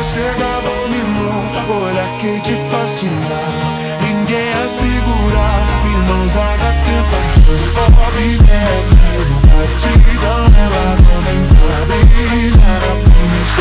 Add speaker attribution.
Speaker 1: chega, dominou, olha que te fascina. Ninguém a segurar, mimosada tentação. Sobe e desce no batidão, ela não nem pra brilhar a pista.